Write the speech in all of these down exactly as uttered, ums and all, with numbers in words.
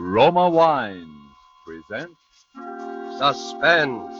Roma Wines presents Suspense.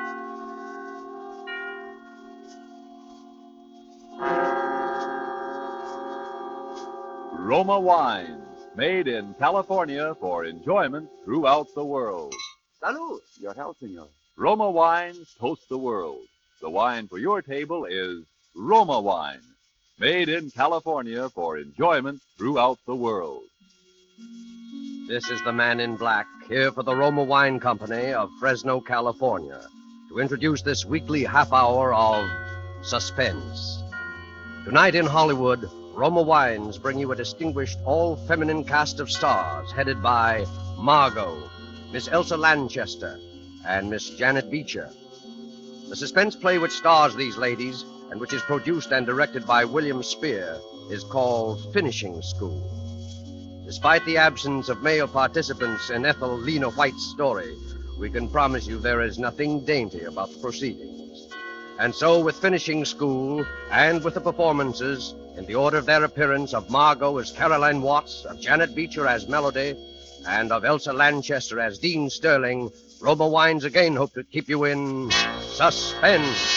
Roma Wines, made in California for enjoyment throughout the world. Salud. Your health, senor. Roma Wines toast the world. The wine for your table is Roma Wine, made in California for enjoyment throughout the world. This is the man in black, here for the Roma Wine Company of Fresno, California, to introduce this weekly half hour of Suspense. Tonight in Hollywood, Roma Wines bring you a distinguished all-feminine cast of stars headed by Margot, Miss Elsa Lanchester, and Miss Janet Beecher. The suspense play which stars these ladies, and which is produced and directed by William Spear, is called Finishing School. Despite the absence of male participants in Ethel Lena White's story, we can promise you there is nothing dainty about the proceedings. And so, with Finishing School, and with the performances, in the order of their appearance, of Margot as Caroline Watts, of Janet Beecher as Melody, and of Elsa Lanchester as Dean Sterling, Roma Wines again hope to keep you in suspense.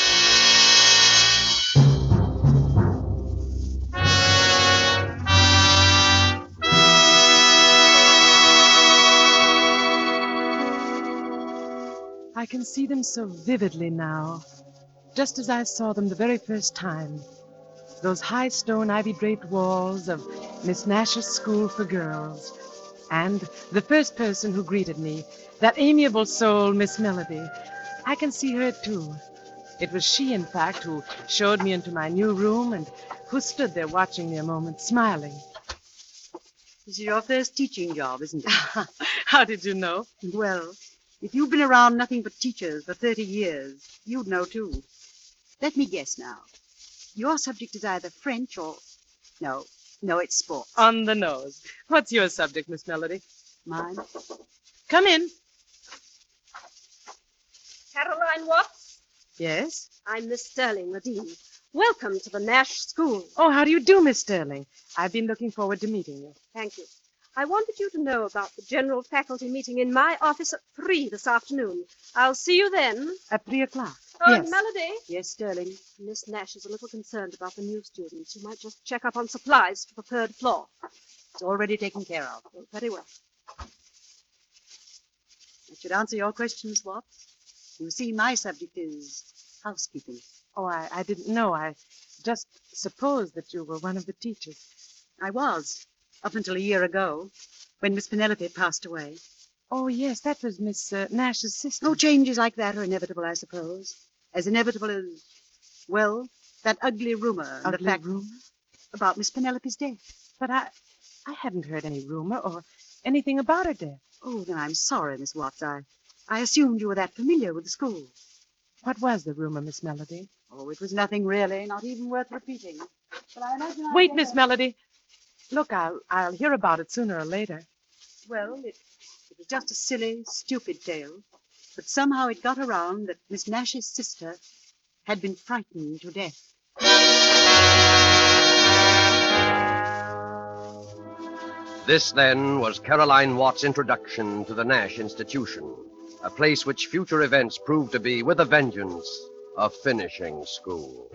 I can see them so vividly now, just as I saw them the very first time. Those high stone ivy-draped walls of Miss Nash's School for Girls. And the first person who greeted me, that amiable soul, Miss Melody. I can see her, too. It was she, in fact, who showed me into my new room and who stood there watching me a moment, smiling. This is your first teaching job, isn't it? How did you know? Well, if you've been around nothing but teachers for thirty years, you'd know, too. Let me guess now. Your subject is either French or... No, no, it's sport. On the nose. What's your subject, Miss Melody? Mine? Come in. Caroline Watts? Yes? I'm Miss Sterling, the dean. Welcome to the Nash School. Oh, how do you do, Miss Sterling? I've been looking forward to meeting you. Thank you. I wanted you to know about the general faculty meeting in my office at three this afternoon. I'll see you then. At three o'clock? Oh, Yes. Melody? Yes, Sterling. Miss Nash is a little concerned about the new students. You might just check up on supplies for the third floor. It's already taken care of. Oh, very well. That should answer your question, Miss Watts. You see, my subject is housekeeping. Oh, I, I didn't know. I just supposed that you were one of the teachers. I was, up until a year ago, when Miss Penelope passed away. Oh, yes, that was Miss uh, Nash's sister. No, changes like that are inevitable, I suppose. As inevitable as, well, that ugly rumor and Ugly the fact rumor? about Miss Penelope's death. But I, I hadn't heard any rumor or anything about her death. Oh, then I'm sorry, Miss Watts. I, I assumed you were that familiar with the school. What was the rumor, Miss Melody? Oh, it was nothing really, not even worth repeating. But I imagine I Wait, better- Miss Melody. Look, I'll, I'll hear about it sooner or later. Well, it, it was just a silly, stupid tale. But somehow it got around that Miss Nash's sister had been frightened to death. This, then, was Caroline Watts' introduction to the Nash Institution, a place which future events proved to be, with a vengeance, a finishing school.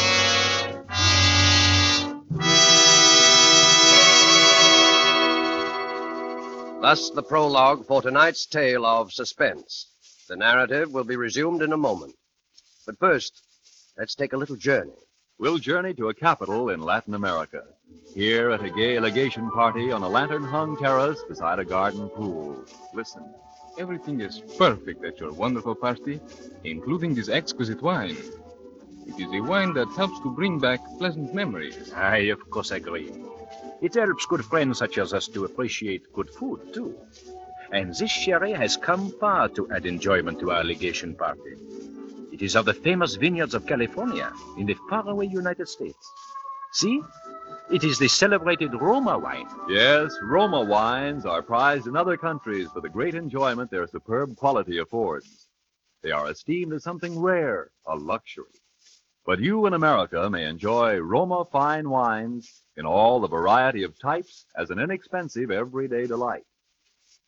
Thus, the prologue for tonight's tale of suspense. The narrative will be resumed in a moment. But first, let's take a little journey. We'll journey to a capital in Latin America. Here at a gay legation party on a lantern-hung terrace beside a garden pool. Listen. Everything is perfect at your wonderful party, including this exquisite wine. It is a wine that helps to bring back pleasant memories. I, of course, agree. It helps good friends such as us to appreciate good food, too. And this sherry has come far to add enjoyment to our legation party. It is of the famous vineyards of California in the faraway United States. See? It is the celebrated Roma wine. Yes, Roma wines are prized in other countries for the great enjoyment their superb quality affords. They are esteemed as something rare, a luxury. But you in America may enjoy Roma fine wines in all the variety of types as an inexpensive everyday delight.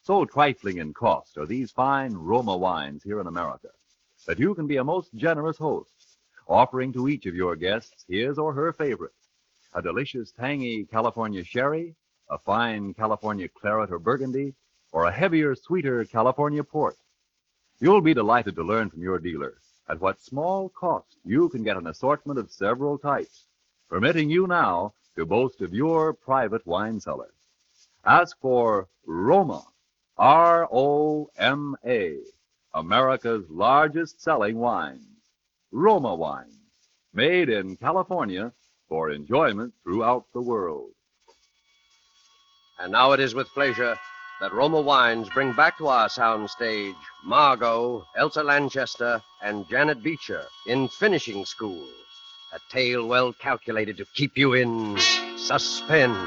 So trifling in cost are these fine Roma wines here in America that you can be a most generous host, offering to each of your guests his or her favorite, a delicious tangy California sherry, a fine California claret or burgundy, or a heavier, sweeter California port. You'll be delighted to learn from your dealer at what small cost you can get an assortment of several types, permitting you now to boast of your private wine cellar. Ask for Roma, R O M A, America's largest selling wines. Roma wines, made in California for enjoyment throughout the world. And now it is with pleasure that Roma Wines bring back to our soundstage Margot, Elsa Lanchester, and Janet Beecher in Finishing School, a tale well calculated to keep you in suspense.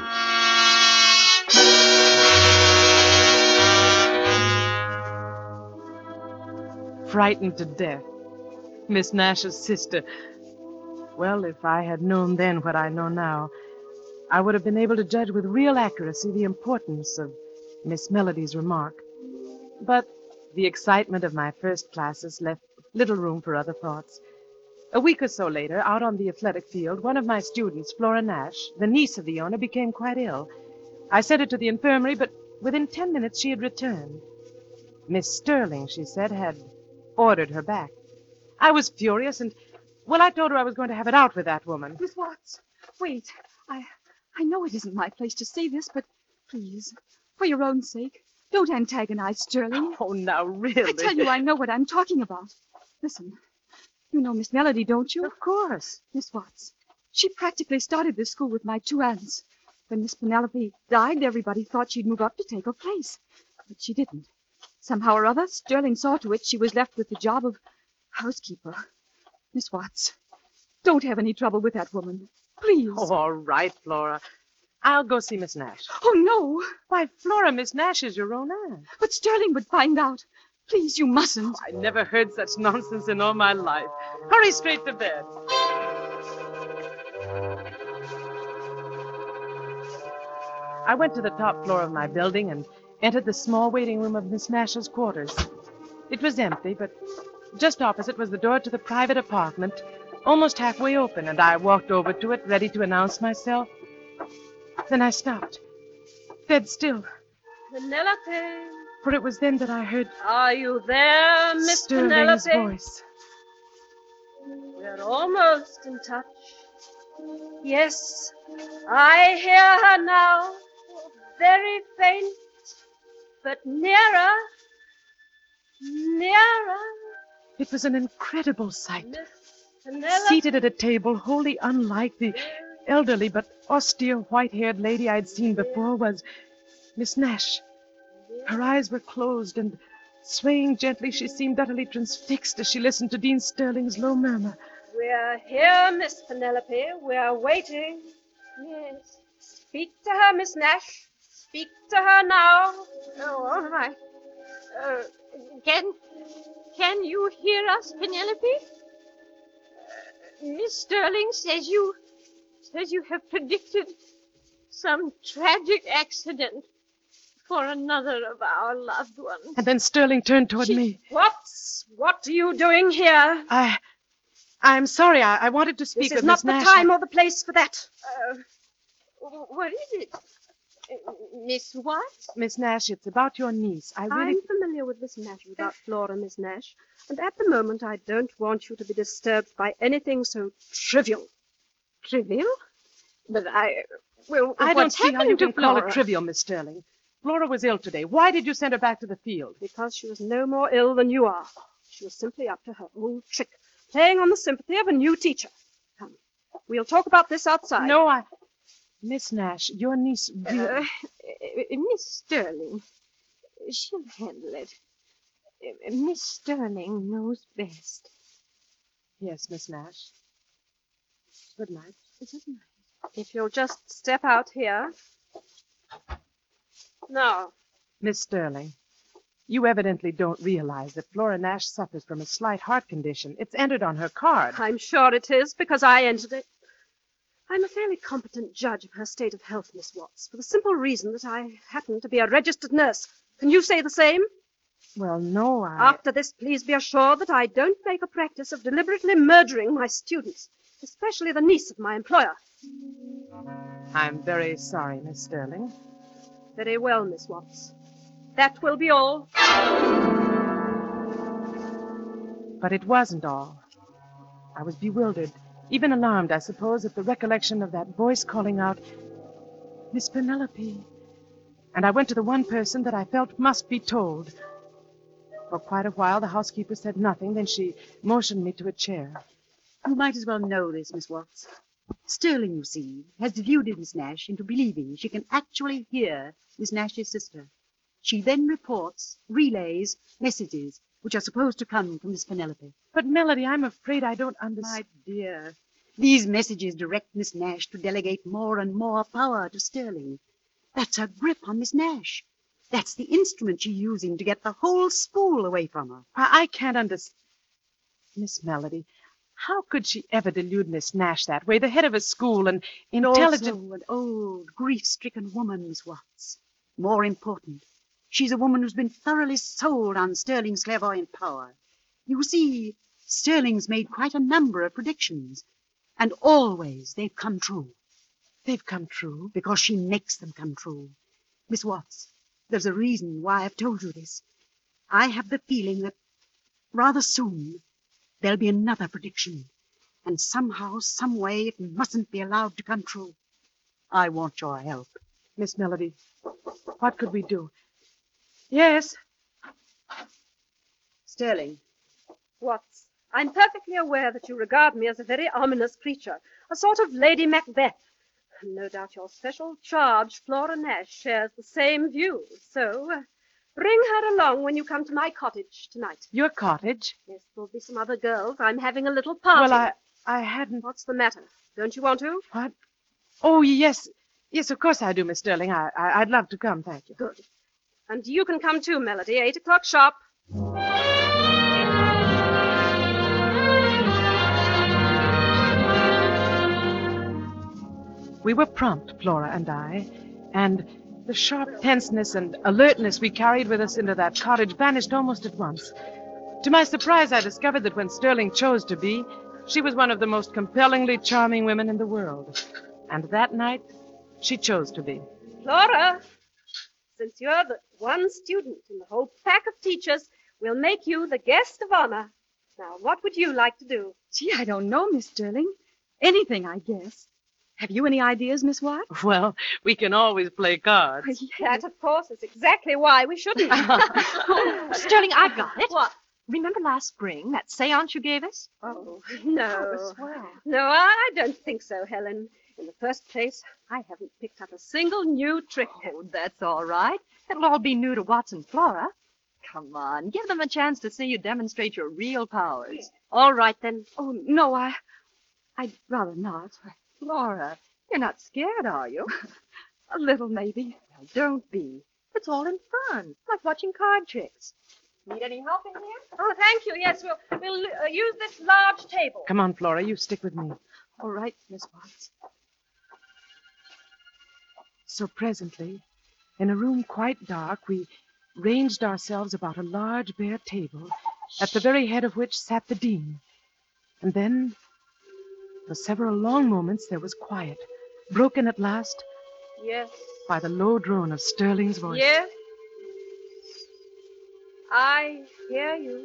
Frightened to death. Miss Nash's sister. Well, if I had known then what I know now, I would have been able to judge with real accuracy the importance of Miss Melody's remark. But the excitement of my first classes left little room for other thoughts. A week or so later, out on the athletic field, one of my students, Flora Nash, the niece of the owner, became quite ill. I sent her to the infirmary, but within ten minutes she had returned. Miss Sterling, she said, had ordered her back. I was furious, and, well, I told her I was going to have it out with that woman. Miss Watts, wait. I I know it isn't my place to say this, but please, for your own sake, don't antagonize Sterling. Oh, now, really? I tell you, I know what I'm talking about. Listen, you know Miss Melody, don't you? Of course. Miss Watts, she practically started this school with my two aunts. When Miss Penelope died, everybody thought she'd move up to take her place. But she didn't. Somehow or other, Sterling saw to it she was left with the job of housekeeper. Miss Watts, don't have any trouble with that woman. Please. Oh, all right, Flora. I'll go see Miss Nash. Oh, no. Why, Flora, Miss Nash is your own aunt. But Sterling would find out. Please, you mustn't. I never heard such nonsense in all my life. Hurry straight to bed. I went to the top floor of my building and entered the small waiting room of Miss Nash's quarters. It was empty, but just opposite was the door to the private apartment, almost halfway open, and I walked over to it, ready to announce myself. Then I stopped, dead still, Penelope, for it was then that I heard are you there, Miss Sterling's Penelope? voice. We're almost in touch. Yes, I hear her now, very faint, but nearer, nearer. It was an incredible sight. Miss Penelope. Seated at a table wholly unlike the elderly but austere white-haired lady I'd seen before was Miss Nash. Her eyes were closed, and swaying gently, she seemed utterly transfixed as she listened to Dean Sterling's low murmur. We're here, Miss Penelope. We're waiting. Yes. Speak to her, Miss Nash. Speak to her now. Oh, all right. Uh, can, can you hear us, Penelope? Uh, Miss Sterling says you, says you have predicted some tragic accident for another of our loved ones. And then Sterling turned toward She- me. What's, what are you doing here? I... I'm sorry. I, I wanted to speak This is with not Miss the Nash. time or the place for that. Uh, what is it? Uh, Miss what? Miss Nash, it's about your niece. I really... I'm familiar with this matter about Flora, Miss Nash, and at the moment I don't want you to be disturbed by anything so trivial. Trivial? But I... Well, I don't what's see how you happened to can call Flora? it trivial, Miss Sterling. Flora was ill today. Why did you send her back to the field? Because she was no more ill than you are. She was simply up to her old trick, playing on the sympathy of a new teacher. Come, we'll talk about this outside. No, I... Miss Nash, your niece really... Uh, uh, Miss Sterling, she'll handle it. Uh, Miss Sterling knows best. Yes, Miss Nash. Good night. Good night. If you'll just step out here. Now, Miss Sterling, you evidently don't realize that Flora Nash suffers from a slight heart condition. It's entered on her card. I'm sure it is, because I entered it. I'm a fairly competent judge of her state of health, Miss Watts, for the simple reason that I happen to be a registered nurse. Can you say the same? Well, no, I... After this, please be assured that I don't make a practice of deliberately murdering my students, especially the niece of my employer. I'm very sorry, Miss Sterling. Very well, Miss Watts. That will be all. But it wasn't all. I was bewildered, even alarmed, I suppose, at the recollection of that voice calling out, Miss Penelope. And I went to the one person that I felt must be told. For quite a while, the housekeeper said nothing. Then she motioned me to a chair. You might as well know this, Miss Watts. Sterling, you see, has deluded Miss Nash into believing she can actually hear Miss Nash's sister. She then reports, relays, messages which are supposed to come from Miss Penelope. But, Melody, I'm afraid I don't understand. My dear, these messages direct Miss Nash to delegate more and more power to Sterling. That's her grip on Miss Nash. That's the instrument she's using to get the whole school away from her. I, I can't understand. Miss Melody, how could she ever delude Miss Nash that way? The head of a school and intelligent... Also an old, grief-stricken woman, Miss Watts. More important, she's a woman who's been thoroughly sold on Sterling's clairvoyant power. You see, Sterling's made quite a number of predictions, and always they've come true. They've come true? Because she makes them come true. Miss Watts, there's a reason why I've told you this. I have the feeling that rather soon there'll be another prediction, and somehow, some way, it mustn't be allowed to come true. I want your help. Miss Melody, what could we do? Yes? Sterling. Watts, I'm perfectly aware that you regard me as a very ominous creature, a sort of Lady Macbeth. No doubt your special charge, Flora Nash, shares the same view. So, uh, bring her along when you come to my cottage tonight. Your cottage? Yes, there'll be some other girls. I'm having a little party. Well, I, I hadn't... What's the matter? Don't you want to? What? Oh, yes. Yes, of course I do, Miss Sterling. I, I, I'd love to come, thank you. Good. And you can come too, Melody. Eight o'clock sharp. We were prompt, Flora and I, and the sharp tenseness and alertness we carried with us into that cottage vanished almost at once. To my surprise, I discovered that when Sterling chose to be, she was one of the most compellingly charming women in the world. And that night, she chose to be. Flora, since you're the one student in the whole pack of teachers, we'll make you the guest of honor. Now, what would you like to do? Gee, I don't know, Miss Sterling. Anything, I guess. Have you any ideas, Miss Watts? Well, we can always play cards. That, of course, is exactly why we shouldn't. Sterling, I've got it. What? Remember last spring, that seance you gave us? Oh, no. Oh, swell. No, I don't think so, Helen. In the first place, I haven't picked up a single new trick. Oh, that's all right. It'll all be new to Watts and Flora. Come on, give them a chance to see you demonstrate your real powers. All right, then. Oh, no, I... I'd rather not. Flora, you're not scared, are you? A little, maybe. Well, don't be. It's all in fun, like watching card tricks. Need any help in here? Oh, thank you. Yes, we'll, we'll uh, use this large table. Come on, Flora, you stick with me. All right, Miss Watts. So presently, in a room quite dark, we ranged ourselves about a large bare table, at the very head of which sat the dean. And then, for several long moments, there was quiet, broken at last Yes. by the low drone of Sterling's voice. Yes. I hear you.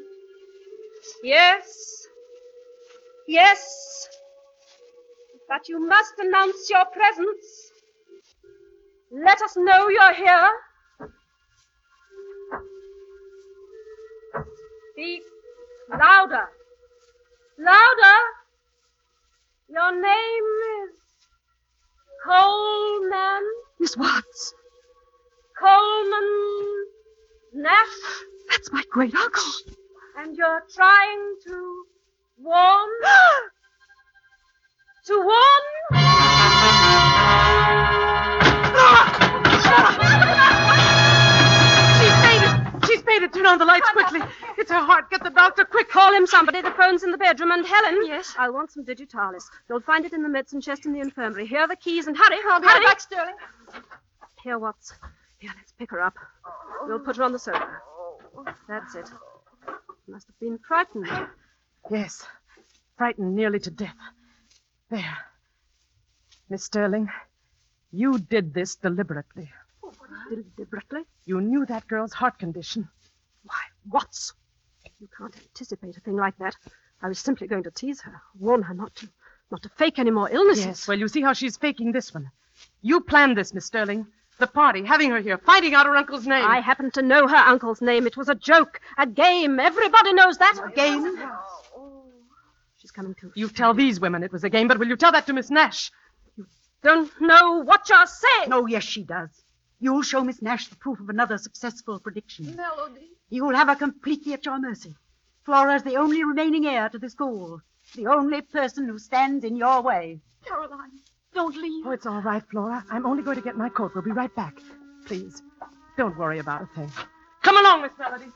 Yes. Yes. But you must announce your presence. Let us know you're here. Speak louder. Louder. Your name is Coleman. Miss Watts, Coleman Nash. that's my great uncle. And you're trying to warn? to warn? She's fainted! She's fainted! Turn on the lights quickly! It's her heart! Get the doctor, quick! Call him somebody. The phone's in the bedroom. And Helen. Yes? I'll want some digitalis. You'll find it in the medicine chest in the infirmary. Here are the keys and hurry. I'll be hurry. right back, Sterling. Here, Watts. Here, let's pick her up. We'll put her on the sofa. That's it. She must have been frightened. Yes, frightened nearly to death. There. Miss Sterling, you did this deliberately. Deliberately? You knew that girl's heart condition. Why, Watts? You can't anticipate a thing like that. I was simply going to tease her, warn her not to, not to fake any more illnesses. Yes, well, you see how she's faking this one. You planned this, Miss Sterling. The party, having her here, finding out her uncle's name. I happen to know her uncle's name. It was a joke, a game. Everybody knows that. A game? She's coming to. You tell these women it was a game, but will you tell that to Miss Nash? You don't know what you're saying. Oh, yes, she does. You'll show Miss Nash the proof of another successful prediction. Melody. You'll have her completely at your mercy. Flora's the only remaining heir to the school. The only person who stands in your way. Caroline, don't leave. Oh, it's all right, Flora. I'm only going to get my coat. We'll be right back. Please, don't worry about a thing. Come along, Miss Melody.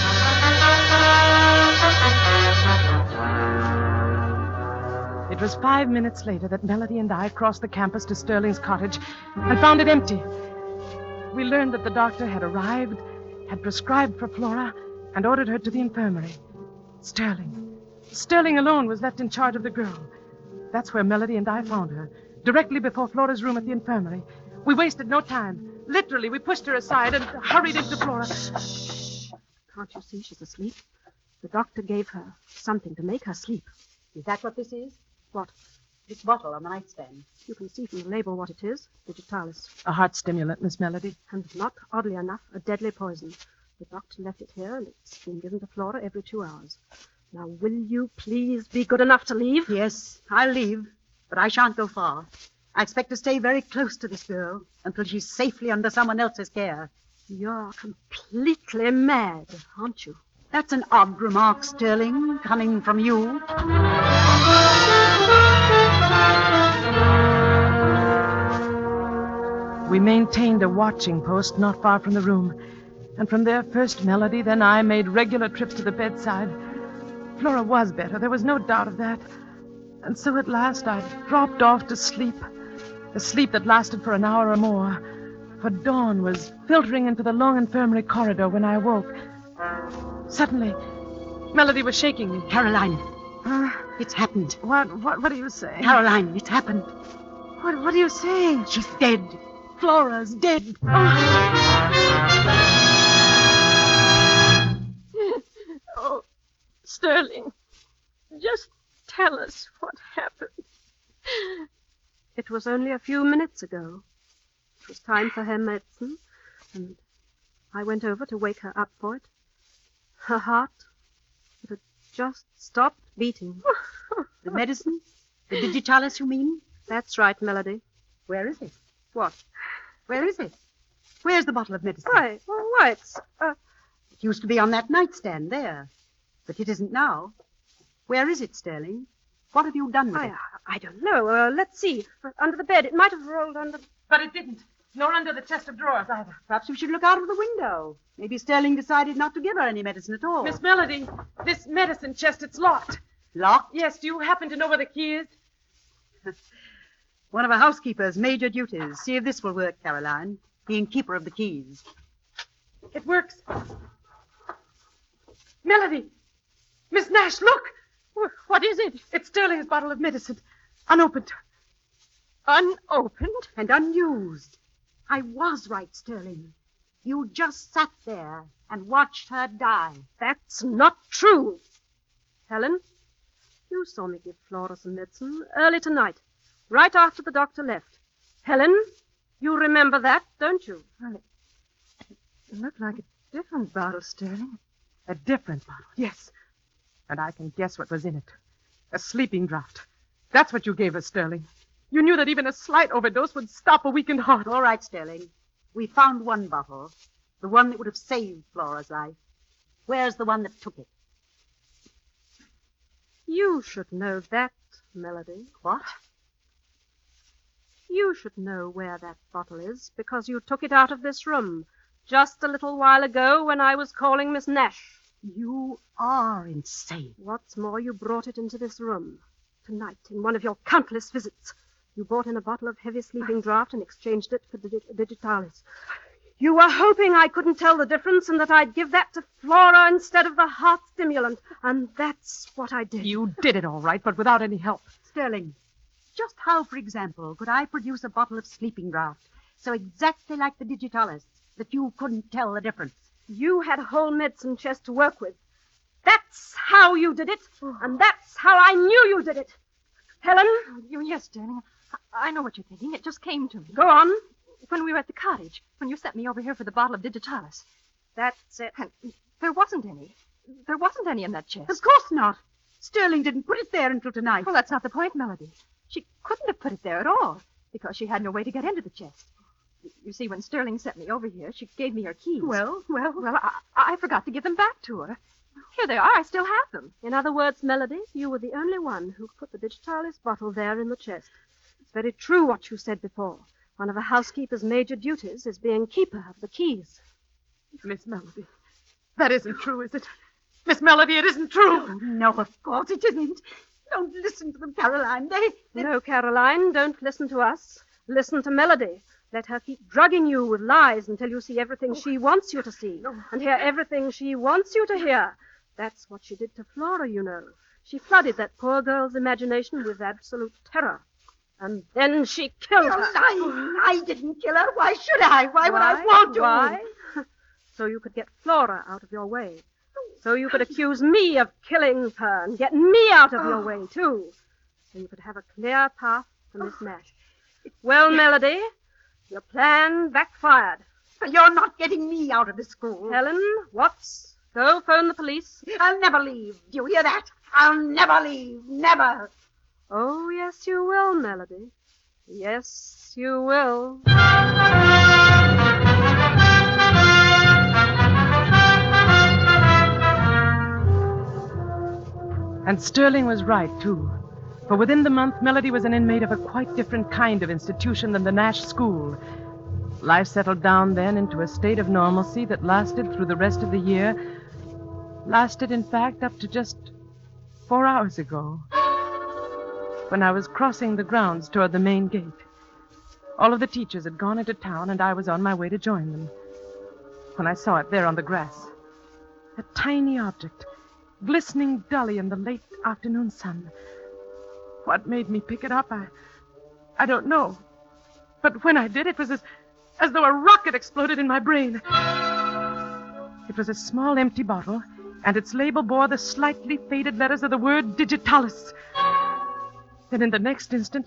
It was five minutes later that Melody and I crossed the campus to Sterling's cottage and found it empty. We learned that the doctor had arrived, had prescribed for Flora, and ordered her to the infirmary. Sterling. Sterling alone was left in charge of the girl. That's where Melody and I found her, directly before Flora's room at the infirmary. We wasted no time. Literally, we pushed her aside and hurried into Flora. Shh. Can't you see she's asleep? The doctor gave her something to make her sleep. Is that what this is? What? This bottle on the nightstand. You can see from the label what it is. Digitalis. A heart stimulant, Miss Melody. And not, oddly enough, a deadly poison. The doctor left it here, and it's been given to Flora every two hours. Now, will you please be good enough to leave? Yes, I'll leave, but I shan't go far. I expect to stay very close to this girl until she's safely under someone else's care. You're completely mad, aren't you? That's an odd remark, Sterling, coming from you. We maintained a watching post not far from the room, and from there, first Melody, then I, made regular trips to the bedside. Flora was better, there was no doubt of that. And so at last I dropped off to sleep, a sleep that lasted for an hour or more, for dawn was filtering into the long infirmary corridor when I awoke. Suddenly, Melody was shaking me. Caroline, Uh, it's happened. what, what, what are you saying? Caroline, it's happened. What, what are you saying? She's dead. Flora's dead. Oh, Sterling, just tell us what happened. It was only a few minutes ago. It was time for her medicine, and I went over to wake her up for it. Her heart, it had just stopped beating. The medicine? The digitalis, you mean? That's right, Melody. Where is it? What? Where is it? Where's the bottle of medicine? Why, well, why, it's, uh, It used to be on that nightstand there. But it isn't now. Where is it, Sterling? What have you done with I, it? I don't know. Uh, let's see. Under the bed. It might have rolled under... But it didn't, nor under the chest of drawers either. Perhaps we should look out of the window. Maybe Sterling decided not to give her any medicine at all. Miss Melody, this medicine chest, it's locked. Locked? Yes, do you happen to know where the key is? One of our housekeeper's major duties. See if this will work, Caroline. Being keeper of the keys. It works. Melody! Miss Nash, look! What is it? It's Sterling's bottle of medicine. Unopened. Unopened? And unused. I was right, Sterling. You just sat there and watched her die. That's not true. Helen, you saw me give Flora some medicine early tonight, right after the doctor left. Helen, you remember that, don't you? Well, it, it looked like a different bottle, Sterling. A different bottle, yes. And I can guess what was in it. A sleeping draught. That's what you gave us, Sterling. You knew that even a slight overdose would stop a weakened heart. All right, Sterling. We found one bottle. The one that would have saved Flora's life. Where's the one that took it? You should know that, Melody. What? You should know where that bottle is, because you took it out of this room just a little while ago when I was calling Miss Nash. You are insane. What's more, you brought it into this room tonight in one of your countless visits. You brought in a bottle of heavy sleeping draught and exchanged it for dig- digitalis. You were hoping I couldn't tell the difference and that I'd give that to Flora instead of the heart stimulant. And that's what I did. You did it all right, but without any help. Sterling, just how, for example, could I produce a bottle of sleeping draught so exactly like the Digitalis that you couldn't tell the difference? You had a whole medicine chest to work with. That's how you did it, and that's how I knew you did it. Helen? You, yes, Sterling. I, I know what you're thinking. It just came to me. Go on. When we were at the cottage, when you sent me over here for the bottle of Digitalis. That's it. And there wasn't any. There wasn't any in that chest. Of course not. Sterling didn't put it there until tonight. Well, that's not the point, Melody. She couldn't have put it there at all, because she had no way to get into the chest. You see, when Sterling sent me over here, she gave me her keys. Well, well, Well, I, I forgot to give them back to her. Here they are. I still have them. In other words, Melody, you were the only one who put the Digitalis bottle there in the chest. It's very true what you said before. One of a housekeeper's major duties is being keeper of the keys. Miss Melody, that isn't true, is it? Miss Melody, it isn't true. Oh, no, of course it isn't. Don't listen to them, Caroline. They, they... No, Caroline, don't listen to us. Listen to Melody. Let her keep drugging you with lies until you see everything she wants you to see and hear everything she wants you to hear. That's what she did to Flora, you know. She flooded that poor girl's imagination with absolute terror. And then she killed her. Caroline, I didn't kill her. Why should I? Why, would I want to? Why? So you could get Flora out of your way. So you could accuse me of killing her and get me out of your way, too. So you could have a clear path to Miss Nash. Well, Melody, your plan backfired. You're not getting me out of the school. Helen, Watts, go phone the police. I'll never leave. Do you hear that? I'll never leave. Never. Oh, yes, you will, Melody. Yes, you will. And Sterling was right, too. For within the month, Melody was an inmate of a quite different kind of institution than the Nash School. Life settled down then into a state of normalcy that lasted through the rest of the year. Lasted, in fact, up to just four hours ago, when I was crossing the grounds toward the main gate. All of the teachers had gone into town, and I was on my way to join them, when I saw it there on the grass. A tiny object, glistening dully in the late afternoon sun. What made me pick it up, I, I don't know. But when I did, it was as, as though a rocket exploded in my brain. It was a small empty bottle, and its label bore the slightly faded letters of the word Digitalis. Then in the next instant...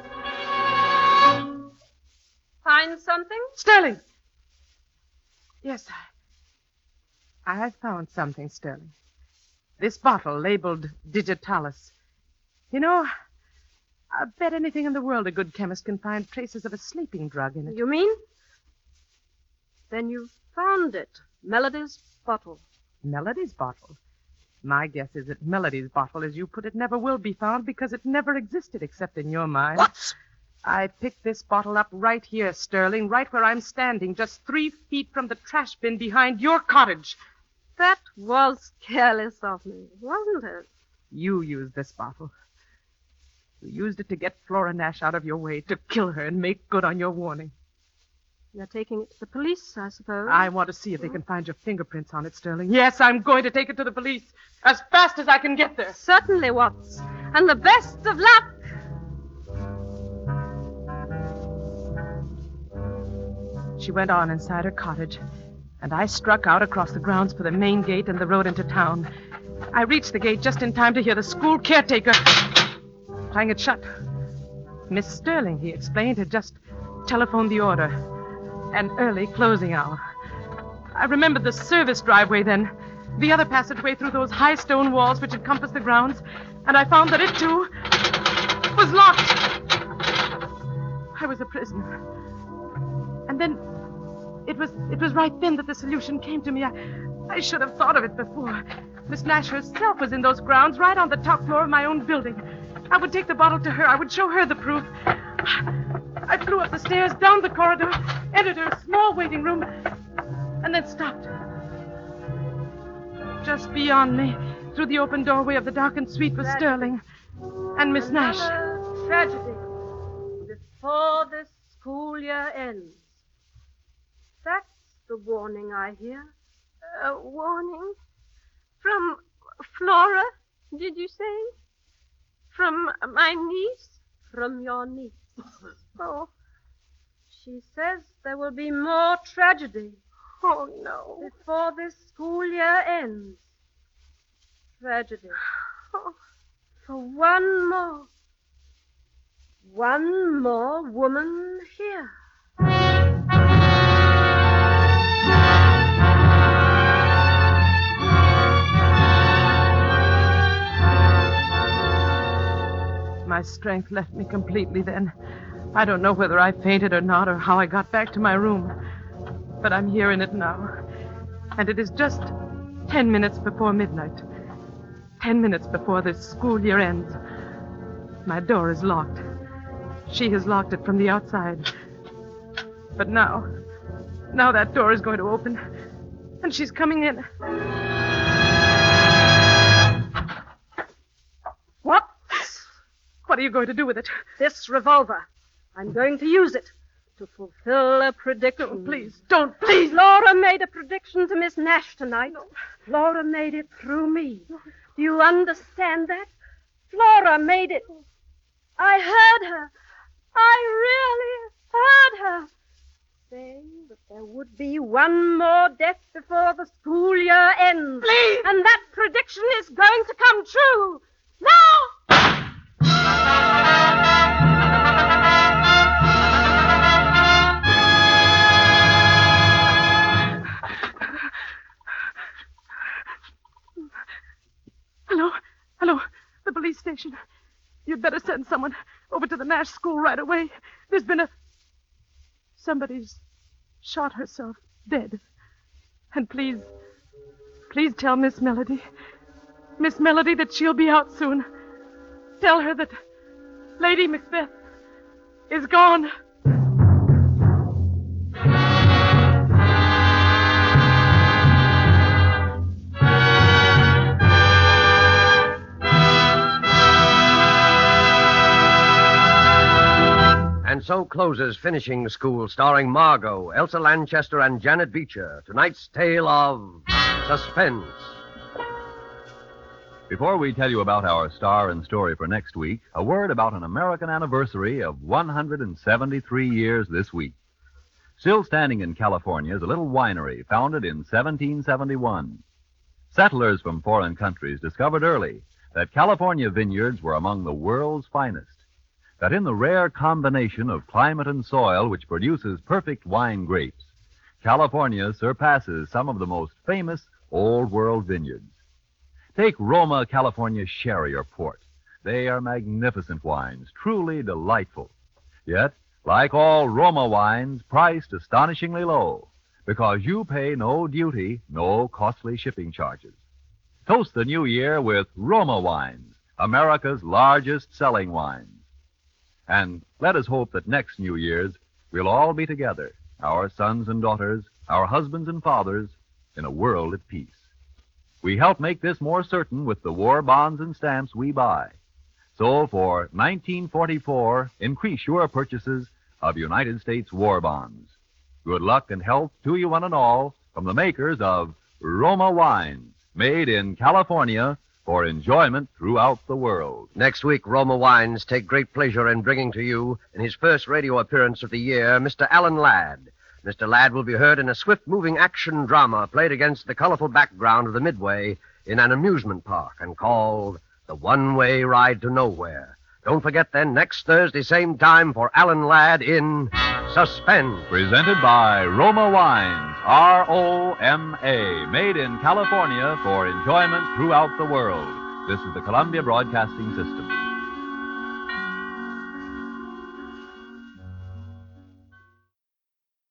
Find something? Sterling! Yes, I... I found something, Sterling. This bottle labeled Digitalis. You know, I bet anything in the world a good chemist can find traces of a sleeping drug in it. You mean? Then you found it. Melody's bottle. Melody's bottle? My guess is that Melody's bottle, as you put it, never will be found because it never existed except in your mind. What? I picked this bottle up right here, Sterling, right where I'm standing, just three feet from the trash bin behind your cottage. That was careless of me, wasn't it? You used this bottle. You used it to get Flora Nash out of your way, to kill her and make good on your warning. You're taking it to the police, I suppose? I want to see if they can find your fingerprints on it, Sterling. Yes, I'm going to take it to the police as fast as I can get there. Certainly, Watts. And the best of luck. She went on inside her cottage, and I struck out across the grounds for the main gate and the road into town. I reached the gate just in time to hear the school caretaker prying it shut. Miss Sterling, he explained, had just telephoned the order. An early closing hour. I remembered the service driveway then, the other passageway through those high stone walls which encompass the grounds, and I found that it, too, was locked. I was a prisoner. And then it was it was right then that the solution came to me. I, I should have thought of it before. Miss Nash herself was in those grounds, right on the top floor of my own building. I would take the bottle to her. I would show her the proof. I flew up the stairs, down the corridor, entered her small waiting room, and then stopped. Just beyond me, through the open doorway of the darkened suite, was Sterling and Miss Nash. Another tragedy before this school year ends. That's a warning, I hear. A warning? From Flora, did you say? From my niece? From your niece. Oh, She says there will be more tragedy oh no. before this school year ends. Tragedy. Oh, For one more. One more woman here. My strength left me completely then. I don't know whether I fainted or not, or how I got back to my room. But I'm here in it now. And it is just ten minutes before midnight. Ten minutes before this school year ends. My door is locked. She has locked it from the outside. But now, now that door is going to open. And she's coming in. What? What are you going to do with it? This revolver. I'm going to use it to fulfill a prediction. Oh, please, don't, Please, Laura made a prediction to Miss Nash tonight. Laura made it through me. Do you understand that? Flora made it. I heard her. I really heard her saying that there would be one more death before the school year ends. Please! And that prediction is going to come true. Now! Hello? Hello? The police station. You'd better send someone over to the Nash school right away. There's been a... Somebody's shot herself dead. And please, please tell Miss Melody, Miss Melody that she'll be out soon. Tell her that Lady Macbeth is gone. And so closes Finishing School, starring Margot, Elsa Lanchester, and Janet Beecher. Tonight's tale of suspense. Before we tell you about our star and story for next week, a word about an American anniversary of one hundred seventy-three years this week. Still standing in California is a little winery founded in seventeen seventy-one. Settlers from foreign countries discovered early that California vineyards were among the world's finest. That in the rare combination of climate and soil which produces perfect wine grapes, California surpasses some of the most famous Old World vineyards. Take Roma California Sherry or Port. They are magnificent wines, truly delightful. Yet, like all Roma wines, priced astonishingly low, because you pay no duty, no costly shipping charges. Toast the new year with Roma wines, America's largest selling wines. And let us hope that next New Year's we'll all be together, our sons and daughters, our husbands and fathers, in a world at peace. We help make this more certain with the war bonds and stamps we buy. So for nineteen forty-four, increase your purchases of United States war bonds. Good luck and health to you one and all from the makers of Roma wines, made in California for enjoyment throughout the world. Next week, Roma Wines take great pleasure in bringing to you, in his first radio appearance of the year, Mister Alan Ladd. Mister Ladd will be heard in a swift-moving action drama played against the colorful background of the Midway in an amusement park and called The One-Way Ride to Nowhere. Don't forget, then, next Thursday, same time, for Alan Ladd in Suspense. Presented by Roma Wines, R O M A, made in California for enjoyment throughout the world. This is the Columbia Broadcasting System.